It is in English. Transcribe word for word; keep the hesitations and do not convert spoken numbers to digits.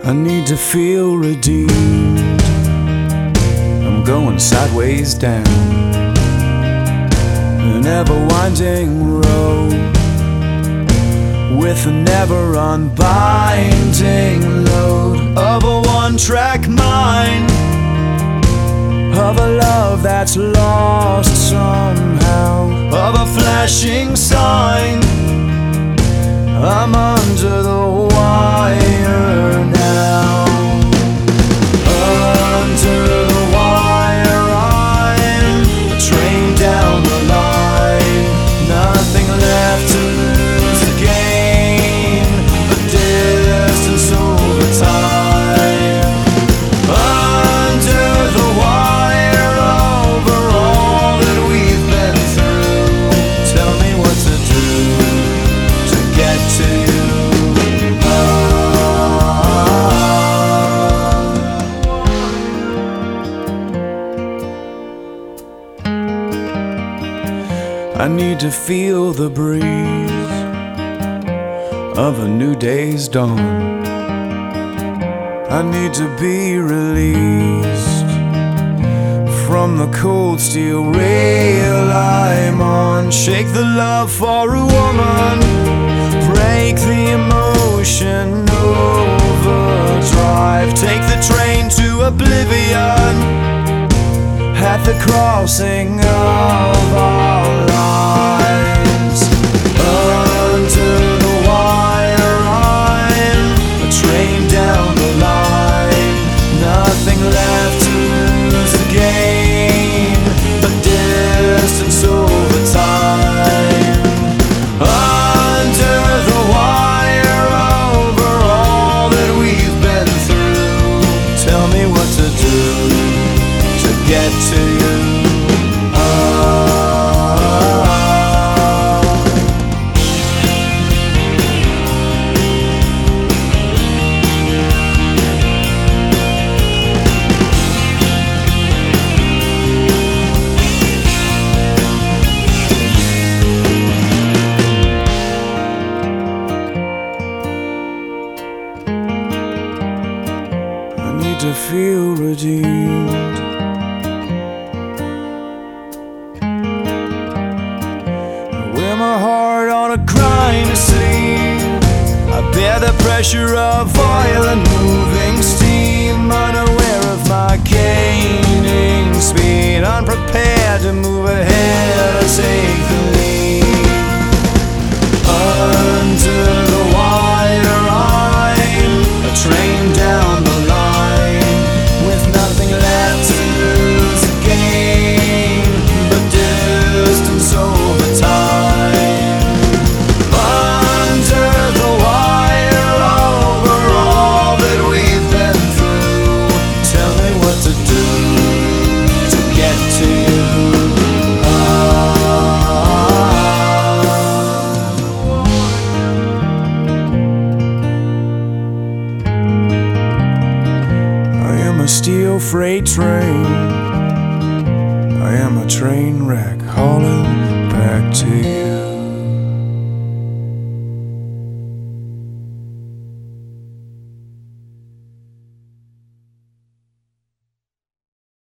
I need to feel redeemed. I'm going sideways down an ever-winding road with a never unbinding load of a one-track mind, of a love that's lost somehow, of a flashing sign. I'm under the wire now. Under the wire, I'm a train down the line. Nothing left to lose to gain, a distance over time. Under the wire, over all that we've been through. Tell me what to do to get to you. I need to feel the breeze of a new day's dawn. I need to be released from the cold steel rail I'm on. Shake the love for a woman, break the emotion overdrive. Take the train to oblivion at the crossing of our lives. Under the wire, I'm a train down the line. Nothing left to lose to gain, a distance over time. Under the wire, over all that we've been through. Tell me what to do to get to you. I need to feel redeemed. Wear my heart on a grind sleeve. I bear the pressure of oil and moving steam, unaware of my gaining speed, unprepared to move ahead or take the lead. Under the wire, I'm a train down the line, with nothing left to lose to gain, but distance over time. Under the wire, over all that we've been through. Tell me what to do to get to you. I am a steel freight train. I am a train wreck hauling back to you.